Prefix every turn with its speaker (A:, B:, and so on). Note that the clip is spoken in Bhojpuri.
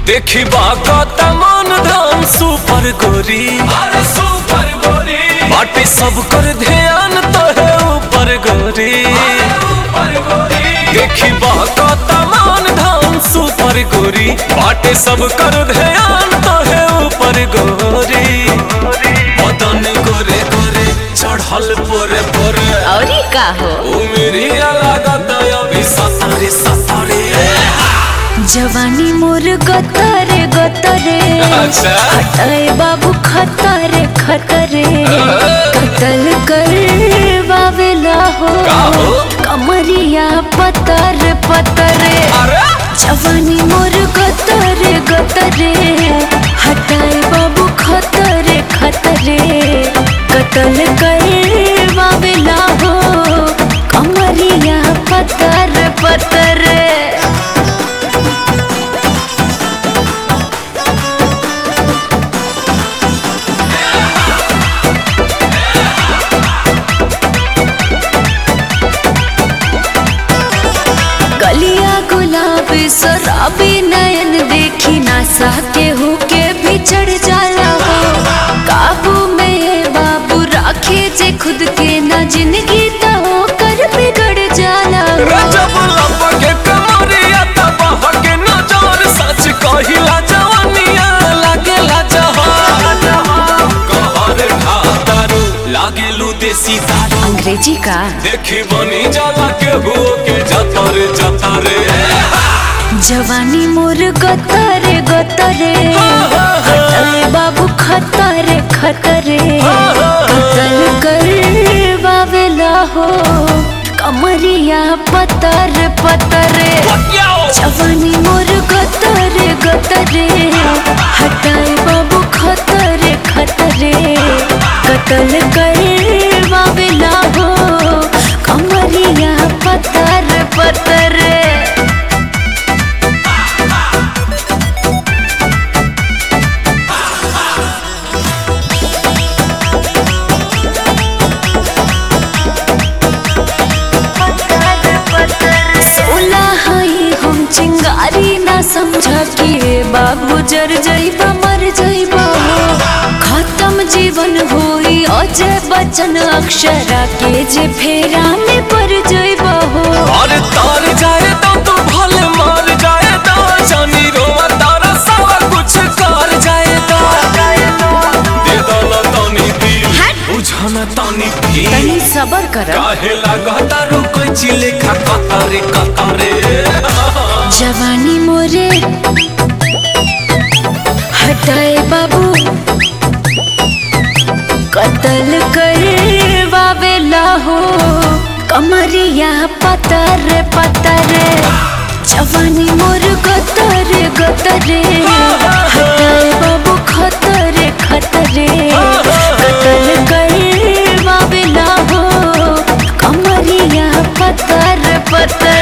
A: देखी बाका मन धाम सुपर गोरी, अरे सुपर गोरी बाटे सब कर ध्यान तो है ऊपर गोरी, ऊपर गोरी देखी बाका मन धाम सुपर गोरी बाटे सब कर ध्यान तो है ऊपर गोरी। बदन गोरे गोरे चढ़ल पोरे पोरे
B: और का हो
A: मेरी लागत अभी सतारे सतारे
B: जवानी मोर गतरे गतरे
A: अच्छा
B: हटाए बाबू खतरे खतरे कतल कर बावेला हो कमरिया पतर पतरे जवानी मोर गतरे गतरे हटाए बाबू खतरे खतरे कतल कर बावेला हो कमरिया पतर पतरे। गलिया गुलाबी शराबी नयन देखी नासा के होके भी चढ़ जाला हो काबू में बाबू राखे जे खुद के ना जिंदगी तो कर बिगड़ जाला
A: जब लपके कमरिया तब हके नजर सच कहिला जवानिया लागेला जहान कहर खातारू लागेलू देसी दारू
B: अंग्रेजी का
A: देखी बनी जाला के हुओ के जतरे जतरे
B: जवानी मोर गतरे गतरे हटाए बाबू खतरे खतरे कतल कर बावेला हो कमरिया पतर पतरे जवानी मोर गतरे गतरे हटाए बाबू खतरे खतरे कतल कर बावेला हो कमरिया पतर पतरे। चिंगारी ना समझा कि बाबू जर जाइबा मर जाइबा खत्म जीवन होई अजय बच्चन अक्षरा के जे फेरा में पड़ जाइबा हो
A: और तार जाए तो तू भले मार जाए तो जानी रोवा तारा सारा कुछ कर जाए तो दे दला तानी दी बुझाना तानी दी
B: तनी सबर कर
A: काहे लागता रो कोई चिले खा कतारे कतारे
B: जवानी मोरे हटाए बाबू कतल कर बावेला हो कमरिया पतर पतरे जवानी मोर गतरे गतरे हटाए बाबू खतरे खतरे कतल कर बावेला हो कमरिया पतर पतरे।